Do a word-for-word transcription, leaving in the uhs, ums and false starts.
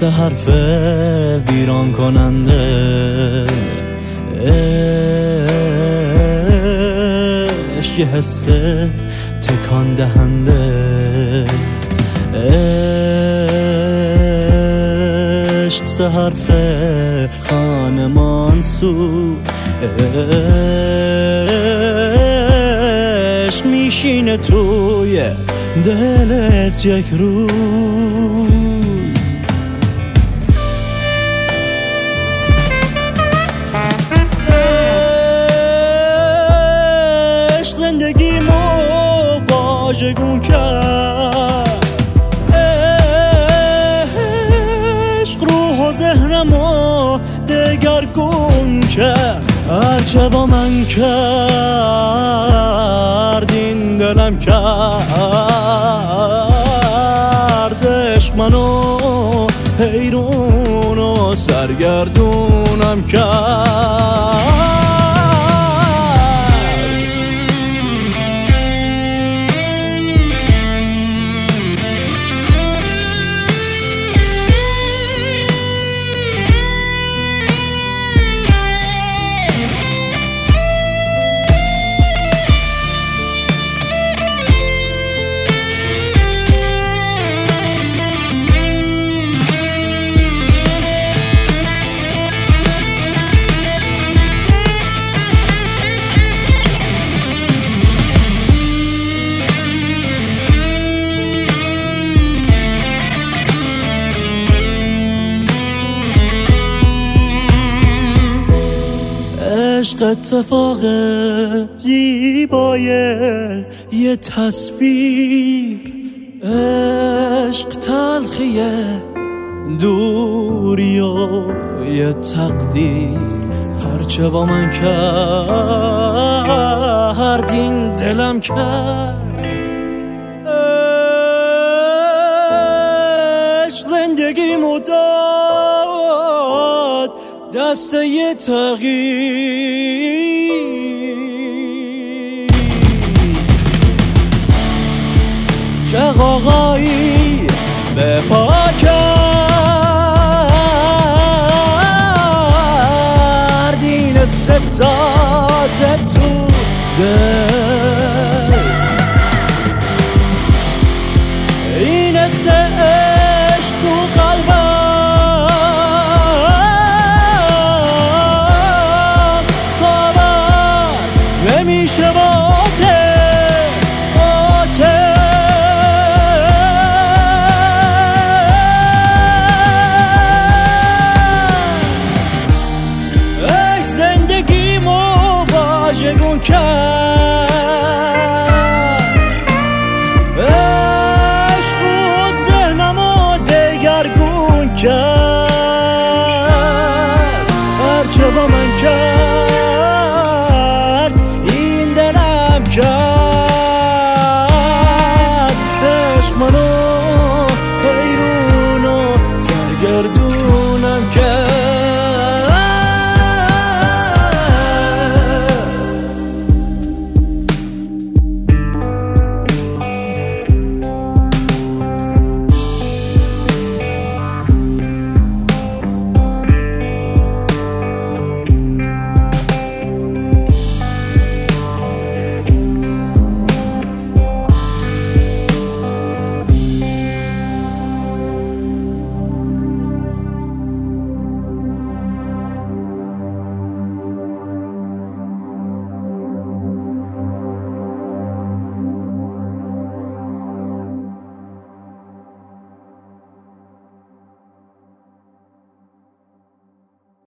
مثل حرف ویران کننده. عشق یه حس تکان دهنده. عشق مثل حرف خانمان سوز. عشق میشینه توی دلت یک روز. عشق زندگیمو واژگون کرد. عشق روح و ذهنمو دگرگون کرد. هرچه با من کرد این دلم کرد. عشق منو حیرون و سرگردونم کرد. عشق اتفاق زیبای یه تصویر. عشق تلخیه دوری و یه تقدیر. هرچه با من کرد این دلم کرد. عشق زندگیمو داد دست یه تغییر. چه غاغایی به پا کرد این ستازه تو دل.